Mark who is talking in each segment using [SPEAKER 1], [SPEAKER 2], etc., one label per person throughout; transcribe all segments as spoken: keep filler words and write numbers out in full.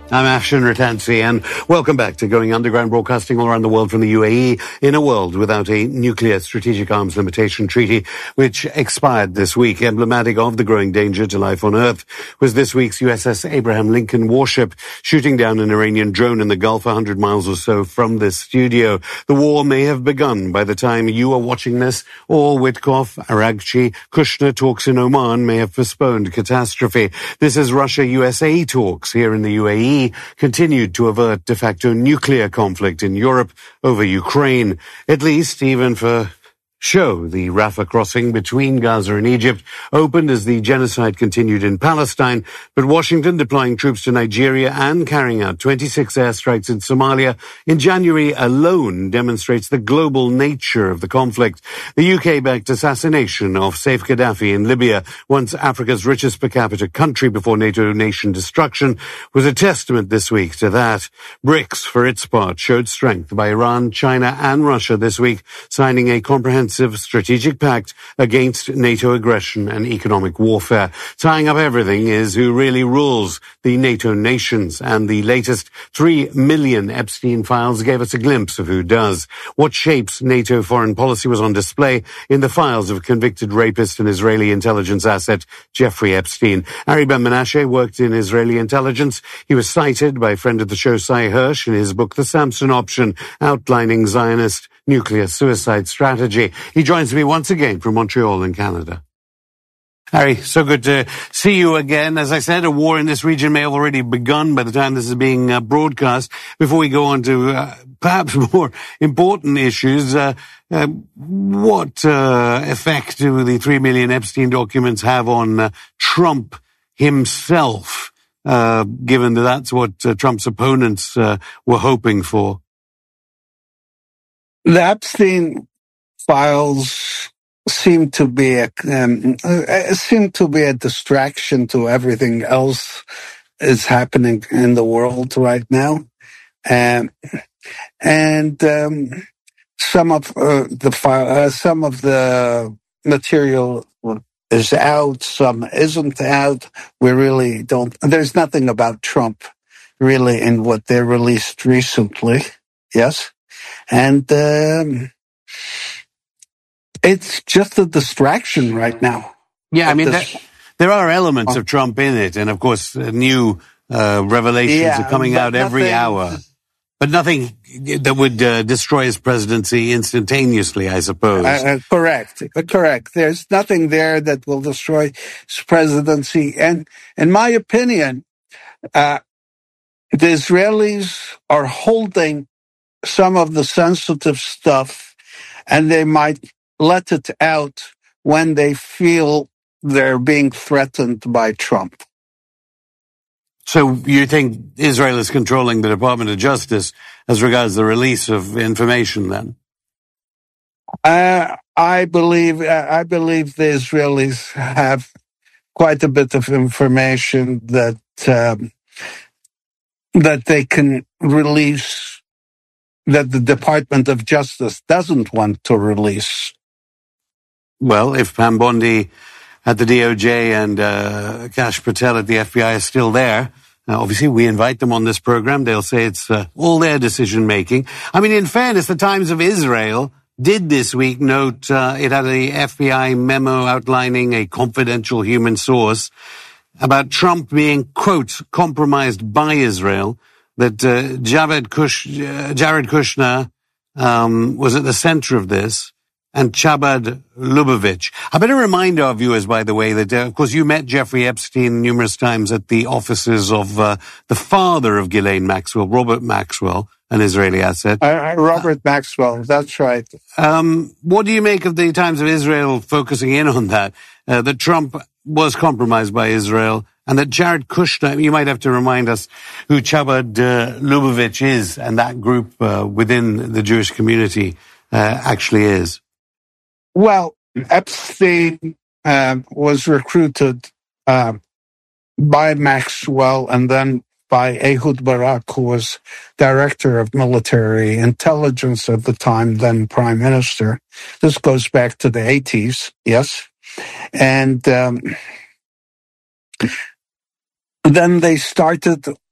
[SPEAKER 1] I'm Afshin Rattansi, and welcome back to Going Underground, broadcasting all around the world from the U A E in a world without a nuclear strategic arms limitation treaty, which expired this week. Emblematic of the growing danger to life on Earth was this week's U S S Abraham Lincoln warship shooting down an Iranian drone in the Gulf one hundred miles or so from this studio. The war may have begun by the time you are watching this, or Witkoff, Araghchi, Kushner talks in Oman may have postponed catastrophe. This is Russia-U S A talks here in the U A E. Continued to avert de facto nuclear conflict in Europe over Ukraine, at least even for show. The Rafah crossing between Gaza and Egypt opened as the genocide continued in Palestine, but Washington deploying troops to Nigeria and carrying out twenty-six airstrikes in Somalia in January alone demonstrates the global nature of the conflict. The U K-backed assassination of Saif Gaddafi in Libya, once Africa's richest per capita country before NATO nation destruction, was a testament this week to that. BRICS, for its part, showed strength by Iran, China and Russia this week, signing a comprehensive strategic pact against NATO aggression and economic warfare. Tying up everything is who really rules the NATO nations, and the latest three million Epstein files gave us a glimpse of who does. What shapes NATO foreign policy was on display in the files of convicted rapist and Israeli intelligence asset Jeffrey Epstein. Ari Ben-Menashe worked in Israeli intelligence. He was cited by friend of the show Cy Hirsch in his book The Samson Option, outlining Zionist nuclear suicide strategy. He joins me once again from Montreal in Canada. Harry, so good to see you again. As I said, a war in this region may have already begun by the time this is being uh, broadcast. Before we go on to uh, perhaps more important issues, uh, uh, what uh, effect do the three million Epstein documents have on uh, Trump himself, uh, given that that's what uh, Trump's opponents uh, were hoping for?
[SPEAKER 2] The Epstein files seem to be a, um, uh, seem to be a distraction to everything else is happening in the world right now, um, and um, some of uh, the file, uh, some of the material is out, some isn't out. We really don't. There's nothing about Trump really in what they released recently. Yes. And um, it's just a distraction right now.
[SPEAKER 1] Yeah, I mean, there, there are elements of Trump in it. And, of course, uh, new uh, revelations
[SPEAKER 2] yeah,
[SPEAKER 1] are coming out every
[SPEAKER 2] nothing,
[SPEAKER 1] hour. But nothing that would uh, destroy his presidency instantaneously, I suppose.
[SPEAKER 2] Uh, uh, correct. Uh, correct. There's nothing there that will destroy his presidency. And in my opinion, uh, the Israelis are holding some of the sensitive stuff, and they might let it out when they feel they're being threatened by Trump.
[SPEAKER 1] So you think Israel is controlling the Department of Justice as regards the release of information then?
[SPEAKER 2] Uh, I believe, uh, I believe the Israelis have quite a bit of information that, um, that they can release, that the Department of Justice doesn't want to release.
[SPEAKER 1] Well, if Pam Bondi at the D O J and uh, Kash Patel at the F B I are still there, uh, obviously we invite them on this program. They'll say it's uh, all their decision-making. I mean, in fairness, the Times of Israel did this week note uh, it had a F B I memo outlining a confidential human source about Trump being, quote, compromised by Israel, that uh, Jared, Kush, uh, Jared Kushner um, was at the center of this, and Chabad Lubavitch. I better remind our viewers, by the way, that, uh, of course, you met Jeffrey Epstein numerous times at the offices of uh, the father of Ghislaine Maxwell, Robert Maxwell, an Israeli asset.
[SPEAKER 2] Uh, Robert uh, Maxwell, that's right.
[SPEAKER 1] Um, what do you make of the Times of Israel focusing in on that, uh, that Trump was compromised by Israel, and that Jared Kushner, you might have to remind us who Chabad uh, Lubavitch is, and that group uh, within the Jewish community uh, actually is?
[SPEAKER 2] Well, Epstein uh, was recruited uh, by Maxwell and then by Ehud Barak, who was director of military intelligence at the time, then prime minister. This goes back to the eighties, yes. And um, then they started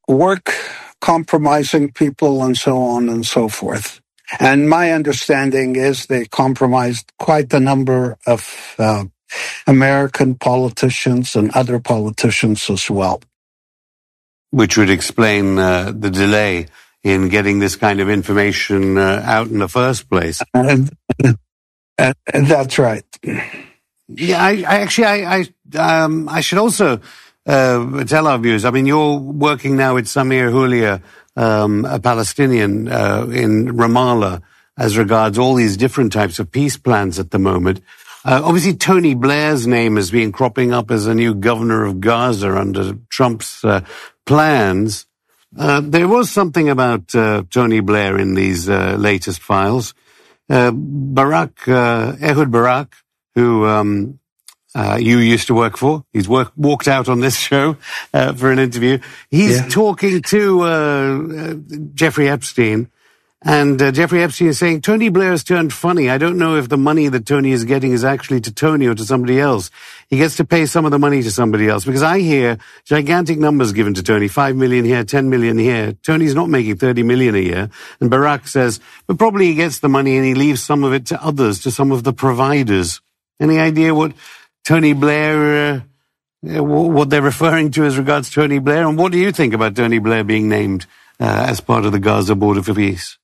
[SPEAKER 2] work compromising people and so on and so forth. And my understanding is they compromised quite a number of uh, American politicians and other politicians as well.
[SPEAKER 1] Which would explain uh, the delay in getting this kind of information uh, out in the first place.
[SPEAKER 2] And, and that's right.
[SPEAKER 1] Yeah, I, I actually, I, I, um, I should also uh, tell our viewers. I mean, you're working now with Samir Hulia, um, a Palestinian uh, in Ramallah, as regards all these different types of peace plans at the moment. Uh, obviously, Tony Blair's name has been cropping up as a new governor of Gaza under Trump's uh, plans. Uh, there was something about uh, Tony Blair in these uh, latest files. Uh, Barak, uh, Ehud Barak, who um, uh, you used to work for, he's work, walked out on this show uh, for an interview. He's yeah. talking to uh, uh, Jeffrey Epstein. And uh, Jeffrey Epstein is saying, Tony Blair has turned funny. I don't know if the money that Tony is getting is actually to Tony or to somebody else. He gets to pay some of the money to somebody else. Because I hear gigantic numbers given to Tony, five million here, ten million here. Tony's not making thirty million a year. And Barak says, but probably he gets the money and he leaves some of it to others, to some of the providers. Any idea what Tony Blair, uh, what they're referring to as regards Tony Blair? And what do you think about Tony Blair being named uh, as part of the Gaza Border for Peace?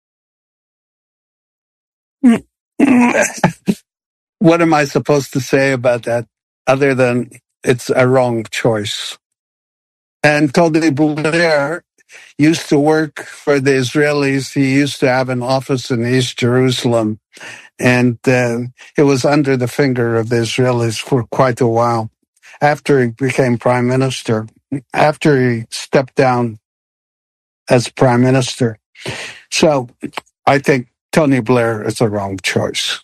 [SPEAKER 2] What am I supposed to say about that other than it's a wrong choice? And Tony Blair used to work for the Israelis. He used to have an office in East Jerusalem, and uh, it was under the finger of the Israelis for quite a while. After he became prime minister, after he stepped down as prime minister. So I think Tony Blair is the wrong choice.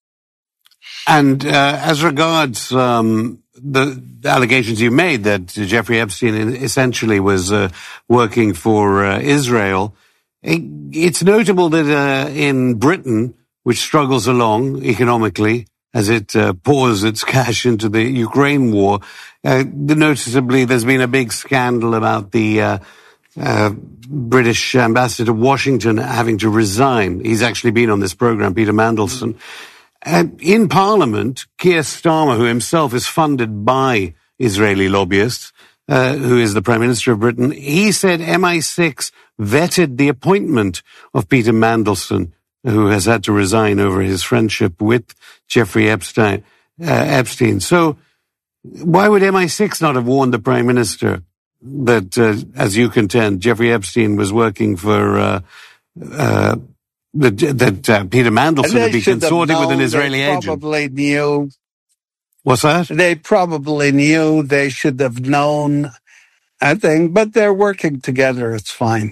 [SPEAKER 1] And uh, as regards um, the, the allegations you made that Jeffrey Epstein essentially was uh, working for uh, Israel, it, it's notable that uh, in Britain, which struggles along economically as it uh, pours its cash into the Ukraine war, uh, noticeably there's been a big scandal about the uh, Uh, British ambassador to Washington having to resign. He's actually been on this program, Peter Mandelson. Uh, in Parliament, Keir Starmer, who himself is funded by Israeli lobbyists, uh, who is the Prime Minister of Britain, he said M I six vetted the appointment of Peter Mandelson, who has had to resign over his friendship with Jeffrey Epstein. Uh, Epstein. So why would M I six not have warned the Prime Minister that, uh, as you contend, Jeffrey Epstein was working for, uh, uh, that, that uh, Peter Mandelson would be consorting with an Israeli
[SPEAKER 2] they
[SPEAKER 1] agent?
[SPEAKER 2] Probably knew.
[SPEAKER 1] What's that?
[SPEAKER 2] They probably knew. They should have known, I think, but they're working together. It's fine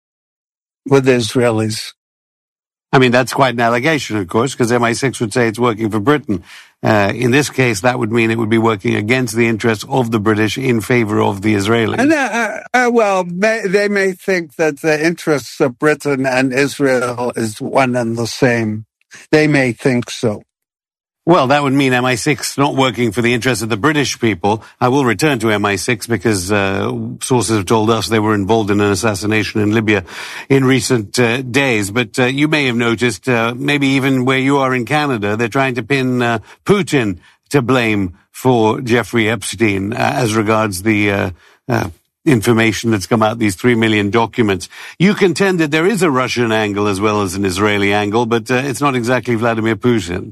[SPEAKER 2] with the Israelis.
[SPEAKER 1] I mean, that's quite an allegation, of course, because M I six would say it's working for Britain. Uh, in this case, that would mean it would be working against the interests of the British in favor of the Israelis.
[SPEAKER 2] And, uh, uh, well, may, they may think that the interests of Britain and Israel is one and the same. They may think so.
[SPEAKER 1] Well, that would mean M I six not working for the interests of the British people. I will return to M I six because uh, sources have told us they were involved in an assassination in Libya in recent uh, days. But uh, you may have noticed, uh, maybe even where you are in Canada, they're trying to pin uh, Putin to blame for Jeffrey Epstein uh, as regards the uh, uh, information that's come out, these three million documents. You contend that there is a Russian angle as well as an Israeli angle, but uh, it's not exactly Vladimir Putin.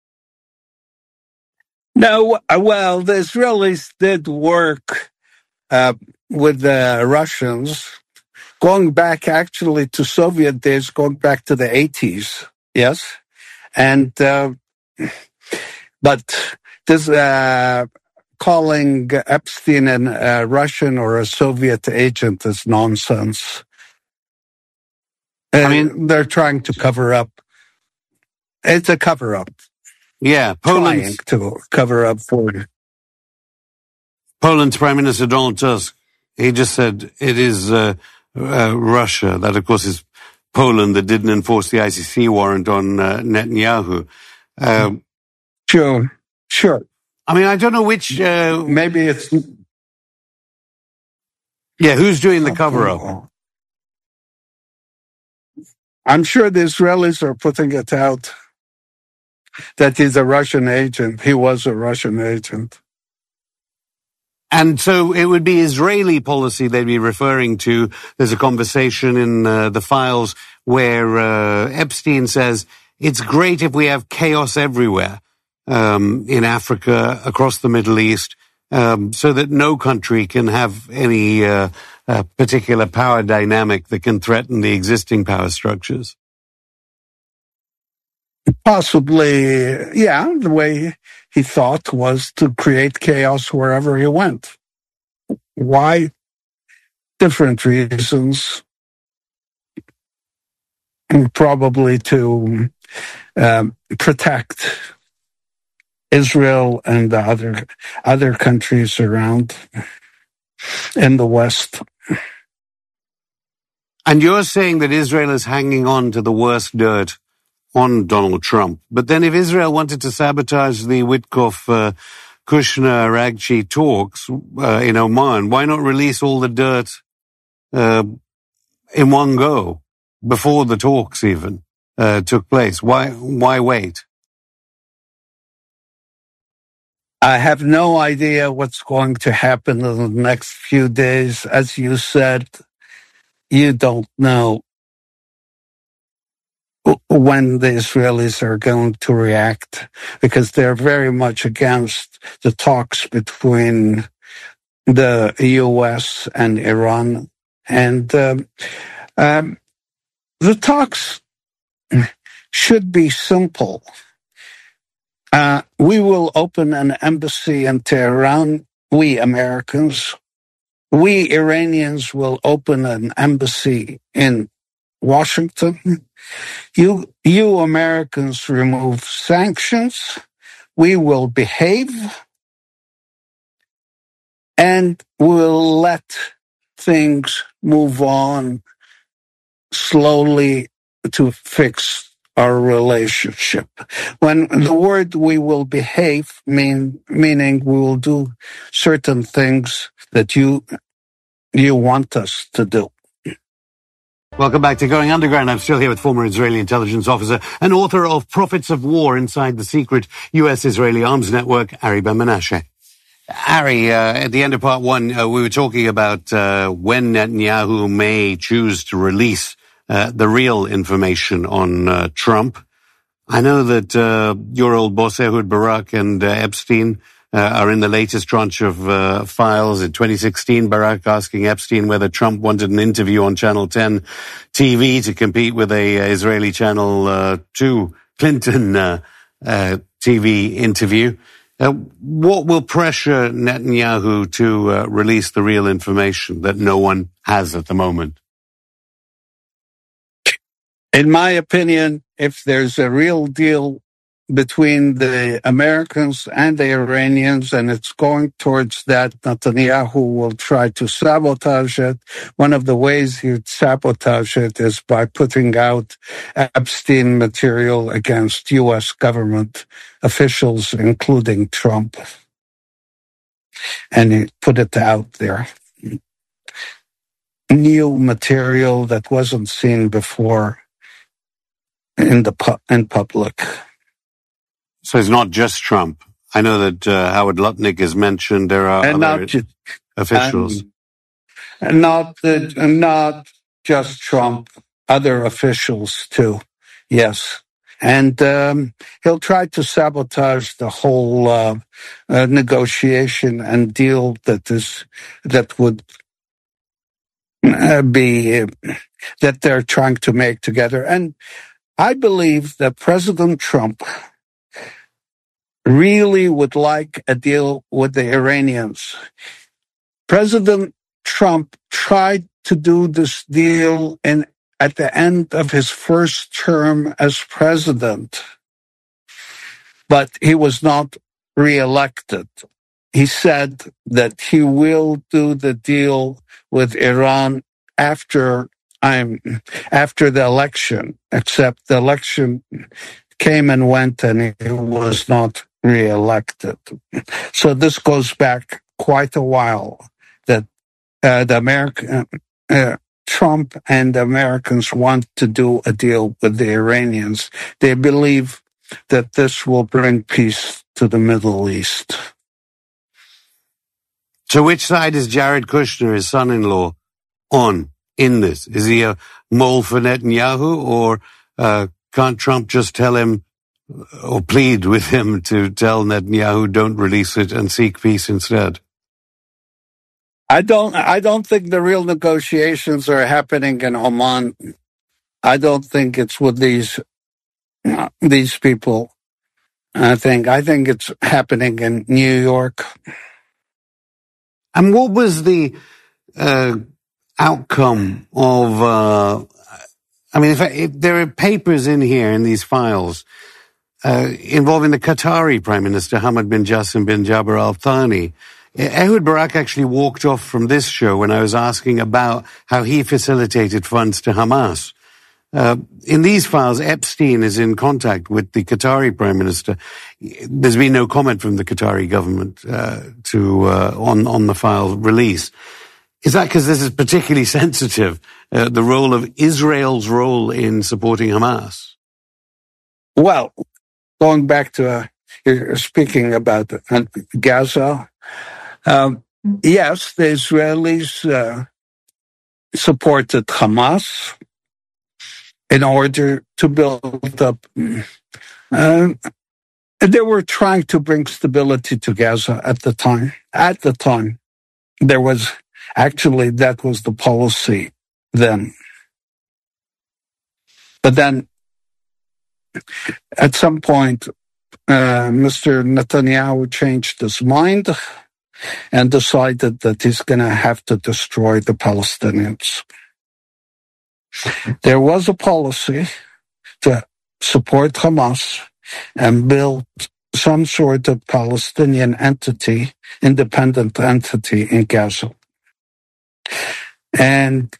[SPEAKER 2] No, well, the Israelis did work uh, with the Russians, going back actually to Soviet days, going back to the eighties, yes? And, uh, but this uh, calling Epstein a Russian or a Soviet agent is nonsense. And I mean, they're trying to cover up. It's a cover-up.
[SPEAKER 1] Yeah,
[SPEAKER 2] Poland's, trying to cover up for it.
[SPEAKER 1] Poland's Prime Minister Donald Tusk, he just said it is uh, uh, Russia. That, of course, is Poland that didn't enforce the I C C warrant on uh, Netanyahu. Uh,
[SPEAKER 2] sure, sure.
[SPEAKER 1] I mean, I don't know which... Uh,
[SPEAKER 2] Maybe it's...
[SPEAKER 1] Yeah, who's doing the cover-up?
[SPEAKER 2] I'm sure the Israelis are putting it out that he's a Russian agent. He was a Russian agent.
[SPEAKER 1] And so it would be Israeli policy they'd be referring to. There's a conversation in uh, the files where uh, Epstein says, it's great if we have chaos everywhere, um, in Africa, across the Middle East, um, so that no country can have any uh, uh, particular power dynamic that can threaten the existing power structures.
[SPEAKER 2] Possibly, yeah, the way he thought was to create chaos wherever he went. Why? Different reasons. Probably to um, protect Israel and the other other countries around in the West.
[SPEAKER 1] And you're saying that Israel is hanging on to the worst dirt on Donald Trump. But then if Israel wanted to sabotage the Witkoff, uh, Kushner, Aragchi talks uh, in Oman, why not release all the dirt uh, in one go, before the talks even uh, took place? Why, why wait?
[SPEAKER 2] I have no idea what's going to happen in the next few days. As you said, you don't know when the Israelis are going to react, because they're very much against the talks between the U S and Iran. And um, um, the talks should be simple. Uh, we will open an embassy in Tehran, we Americans. We Iranians will open an embassy in Washington. You, you Americans remove sanctions. We will behave, and we'll let things move on slowly to fix our relationship. When the word "we will behave" mean meaning we will do certain things that you you want us to do.
[SPEAKER 1] Welcome back to Going Underground. I'm still here with former Israeli intelligence officer and author of Prophets of War Inside the Secret U S-Israeli Arms Network, Ari Ben-Menashe. Ari, uh, at the end of part one, uh, we were talking about uh, when Netanyahu may choose to release uh, the real information on uh, Trump. I know that uh, your old boss, Ehud Barak, and uh, Epstein uh, are in the latest tranche of uh, files. In twenty sixteen, Barak asking Epstein whether Trump wanted an interview on Channel ten T V to compete with a uh, Israeli Channel uh, two Clinton uh, uh, T V interview. Uh, what will pressure Netanyahu to uh, release the real information that no one has at the moment?
[SPEAKER 2] In my opinion, if there's a real deal between the Americans and the Iranians, and it's going towards that, Netanyahu will try to sabotage it. One of the ways he'd sabotage it is by putting out Epstein material against U S government officials, including Trump. And he put it out there. New material that wasn't seen before in the pu- in public.
[SPEAKER 1] So it's not just Trump. I know that uh, Howard Lutnick is mentioned. There are
[SPEAKER 2] and
[SPEAKER 1] other
[SPEAKER 2] not ju-
[SPEAKER 1] officials.
[SPEAKER 2] And not the, and not just Trump, other officials too. Yes. And um, he'll try to sabotage the whole uh, uh, negotiation and deal that is that would uh, be uh, that they're trying to make together. And I believe that President Trump really would like a deal with the Iranians. President Trump tried to do this deal in at the end of his first term as president, but he was not reelected. He said that he will do the deal with Iran after I'm after the election, except the election came and went and he was not reelected. So this goes back quite a while that uh, the American uh, Trump and the Americans want to do a deal with the Iranians. They believe that this will bring peace to the Middle East.
[SPEAKER 1] So which side is Jared Kushner, his son-in-law, on in this? Is he a mole for Netanyahu, or uh, can't Trump just tell him or plead with him to tell Netanyahu don't release it and seek peace instead?
[SPEAKER 2] I don't. I don't think the real negotiations are happening in Oman. I don't think it's with these uh, these people. I think. I think it's happening in New York.
[SPEAKER 1] And what was the uh, outcome of? Uh, I mean, if, if there are papers in here in these files uh, involving the Qatari Prime Minister Hamad bin Jassim bin Jaber Al Thani. Ehud Barak actually walked off from this show when I was asking about how he facilitated funds to Hamas. Uh, in these files, Epstein is in contact with the Qatari Prime Minister. There's been no comment from the Qatari government uh, to uh, on on the file release. Is that because this is particularly sensitive, uh, the role of Israel's role in supporting Hamas?
[SPEAKER 2] Well, going back to uh, you're speaking about uh, Gaza. Um, yes, the Israelis uh, supported Hamas in order to build up. Uh, they were trying to bring stability to Gaza at the time. At the time, there was actually that was the policy then. But then, at some point, uh, Mister Netanyahu changed his mind and decided that he's going to have to destroy the Palestinians. There was a policy to support Hamas and build some sort of Palestinian entity, independent entity in Gaza. And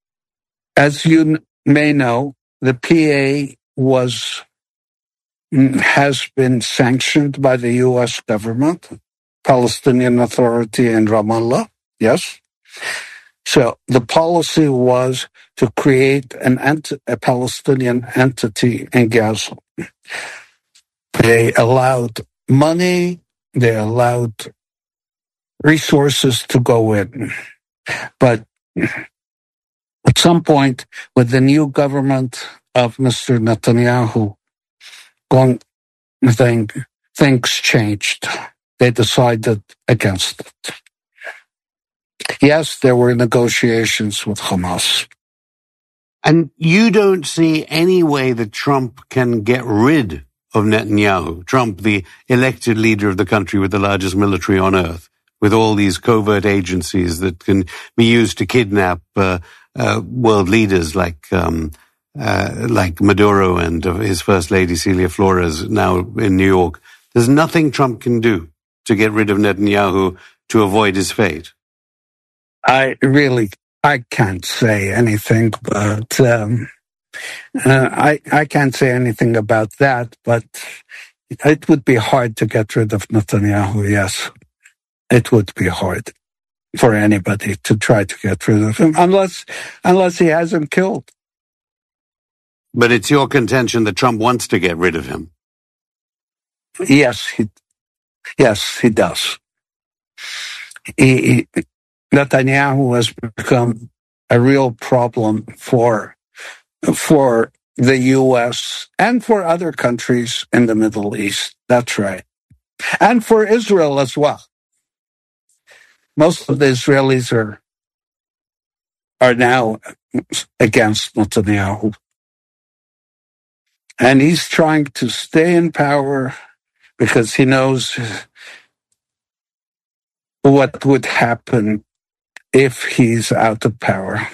[SPEAKER 2] as you may know, the P A was has been sanctioned by the U S government, Palestinian Authority in Ramallah, yes. So the policy was to create an ent- a Palestinian entity in Gaza. They allowed money, they allowed resources to go in. But at some point, with the new government of Mister Netanyahu, going, thing, things changed. They decided against it. Yes, there were negotiations with Hamas.
[SPEAKER 1] And you don't see any way that Trump can get rid of Netanyahu, Trump, the elected leader of the country with the largest military on earth, with all these covert agencies that can be used to kidnap uh, uh, world leaders like um, uh, like Maduro and uh, his first lady, Celia Flores, now in New York. There's nothing Trump can do to get rid of Netanyahu to avoid his fate.
[SPEAKER 2] I really, I can't say anything, but um, uh, I I can't say anything about that. But it would be hard to get rid of Netanyahu. Yes, it would be hard for anybody to try to get rid of him, unless unless he has him killed.
[SPEAKER 1] But it's your contention that Trump wants to get rid of him.
[SPEAKER 2] Yes, he, yes, he does. He, he, Netanyahu has become a real problem for for the U S and for other countries in the Middle East. That's right. And for Israel as well. Most of the Israelis are are now against Netanyahu. And he's trying to stay in power because he knows what would happen if he's out of power.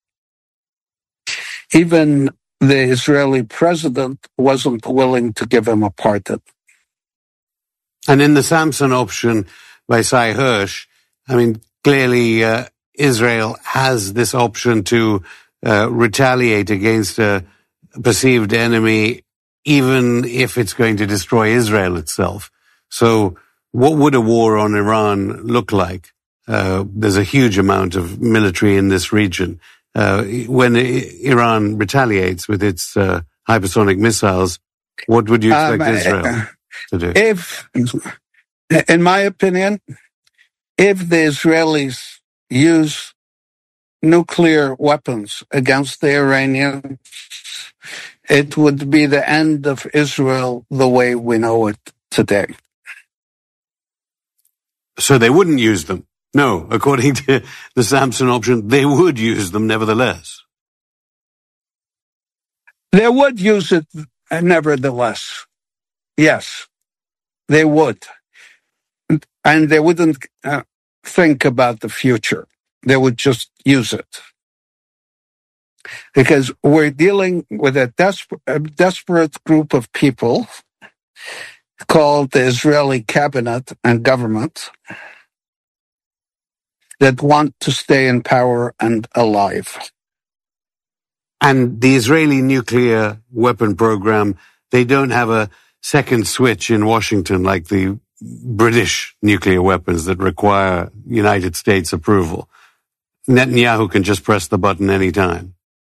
[SPEAKER 2] Even the Israeli president wasn't willing to give him a pardon.
[SPEAKER 1] And in the Samson option by Sy Hersh, I mean, clearly uh, Israel has this option to uh, retaliate against a perceived enemy, even if it's going to destroy Israel itself. So what would a war on Iran look like? Uh, there's a huge amount of military in this region. Uh, when Iran retaliates with its uh, hypersonic missiles, what would you expect um, Israel uh, to do?
[SPEAKER 2] If, in my opinion, if the Israelis use nuclear weapons against the Iranians, it would be the end of Israel the way we know it today.
[SPEAKER 1] So they wouldn't use them? No, according to the Samson option, they would use them nevertheless.
[SPEAKER 2] They would use it nevertheless. Yes, they would. And they wouldn't uh, think about the future. They would just use it. Because we're dealing with a, desper- a desperate group of people called the Israeli cabinet and government that want to stay in power and alive.
[SPEAKER 1] And the Israeli nuclear weapon program, they don't have a second switch in Washington like the British nuclear weapons that require United States approval. Netanyahu can just press the button anytime.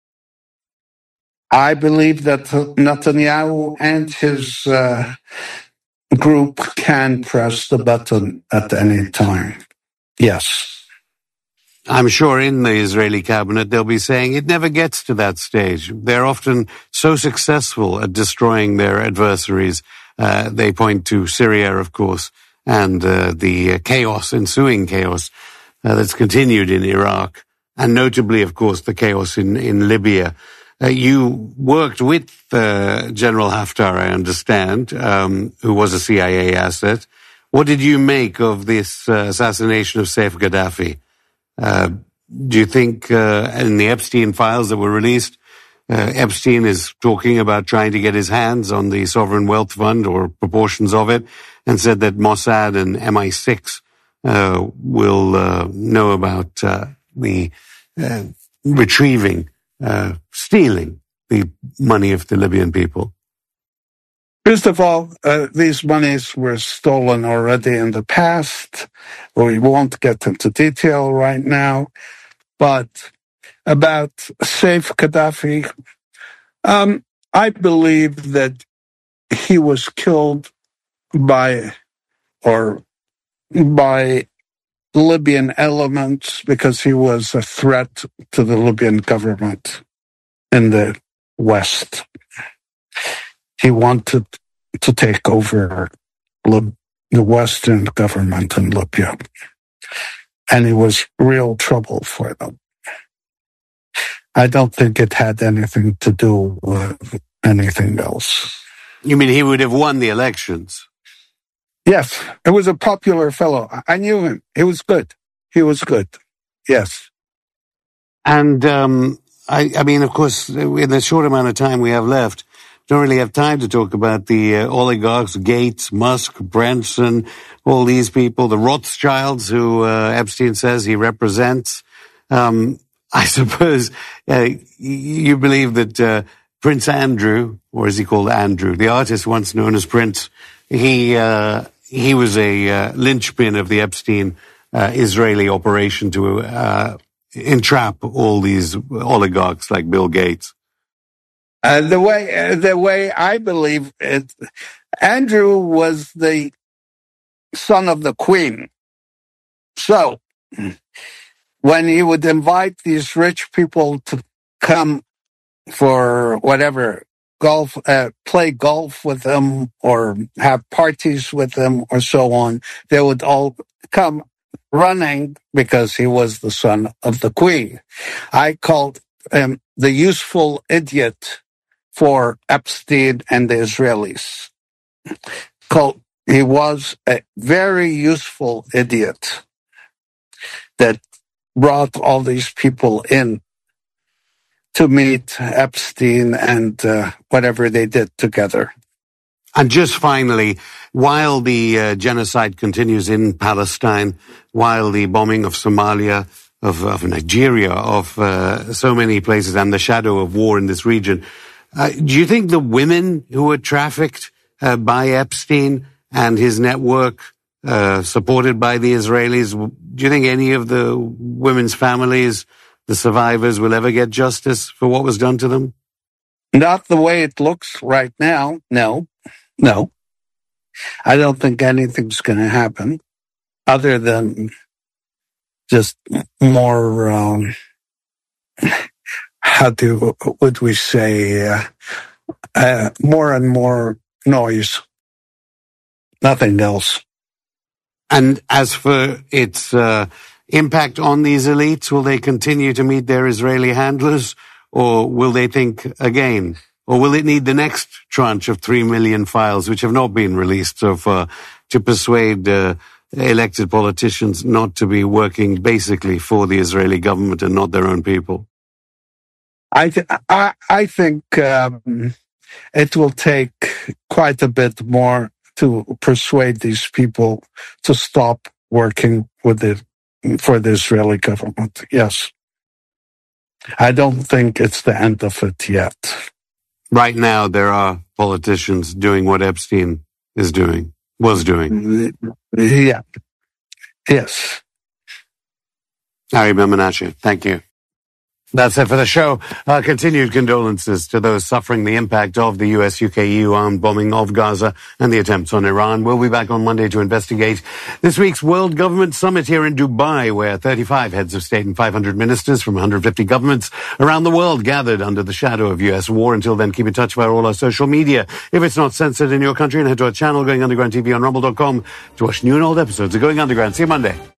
[SPEAKER 2] I believe that Netanyahu and his uh, group can press the button at any time. Yes.
[SPEAKER 1] I'm sure in the Israeli cabinet they'll be saying it never gets to that stage. They're often so successful at destroying their adversaries. Uh, they point to Syria, of course, and uh, the chaos, ensuing chaos uh, that's continued in Iraq, and notably, of course, the chaos in, in Libya. Uh, you worked with uh, General Haftar, I understand, um, who was a C I A asset. What did you make of this uh, assassination of Saif Gaddafi? Uh, do you think uh, in the Epstein files that were released, uh, Epstein is talking about trying to get his hands on the sovereign wealth fund or proportions of it, and said that Mossad and M I six uh, will uh, know about uh, the uh, retrieving, uh, stealing the money of the Libyan people?
[SPEAKER 2] First of all, uh, these monies were stolen already in the past. We won't get into detail right now. But about Saif Gaddafi, um, I believe that he was killed by or by Libyan elements because he was a threat to the Libyan government in the West. He wanted to take over Lib- the Western government in Libya. And it was real trouble for them. I don't think it had anything to do with anything else.
[SPEAKER 1] You mean he would have won the elections?
[SPEAKER 2] Yes, it was a popular fellow. I knew him. He was good. He was good. Yes.
[SPEAKER 1] And, um, I, I mean, of course, in the short amount of time we have left, don't really have time to talk about the uh, oligarchs, Gates, Musk, Branson, all these people, the Rothschilds who uh, Epstein says he represents. Um, I suppose uh, you believe that uh, Prince Andrew, or is he called Andrew, the artist once known as Prince, he uh, he was a uh, linchpin of the Epstein uh, Israeli operation to uh, entrap all these oligarchs like Bill Gates.
[SPEAKER 2] Uh, the way uh, the way I believe it, Andrew was the son of the Queen. So when he would invite these rich people to come for whatever, golf, uh, play golf with him or have parties with him or so on, they would all come running because he was the son of the Queen. I called him the useful idiot for Epstein and the Israelis. He was a very useful idiot that brought all these people in to meet Epstein and uh, whatever they did together.
[SPEAKER 1] And just finally, while the uh, genocide continues in Palestine, while the bombing of Somalia, of, of Nigeria, of uh, so many places, and the shadow of war in this region, Uh, do you think the women who were trafficked uh, by Epstein and his network, uh, supported by the Israelis, do you think any of the women's families, the survivors, will ever get justice for what was done to them?
[SPEAKER 2] Not the way it looks right now. No, no. I don't think anything's going to happen other than just more, um, how do, would we say, uh, uh, more and more noise. Nothing else.
[SPEAKER 1] And as for its uh, impact on these elites, will they continue to meet their Israeli handlers, or will they think again? Or will it need the next tranche of three million files, which have not been released so far, to persuade uh, elected politicians not to be working basically for the Israeli government and not their own people?
[SPEAKER 2] I, th- I, I think um, it will take quite a bit more to persuade these people to stop working with it for the Israeli government. Yes. I don't think it's the end of it yet.
[SPEAKER 1] Right now, there are politicians doing what Epstein is doing, was doing.
[SPEAKER 2] Yeah. Yes.
[SPEAKER 1] Ari Ben-Menashe, thank you. That's it for the show. Uh, continued condolences to those suffering the impact of the U S U K E U armed bombing of Gaza and the attempts on Iran. We'll be back on Monday to investigate this week's World Government Summit here in Dubai, where thirty-five heads of state and five hundred ministers from one hundred fifty governments around the world gathered under the shadow of U S war. Until then, keep in touch via all our social media. If it's not censored in your country, and head to our channel, Going Underground T V on rumble dot com, to watch new and old episodes of Going Underground. See you Monday.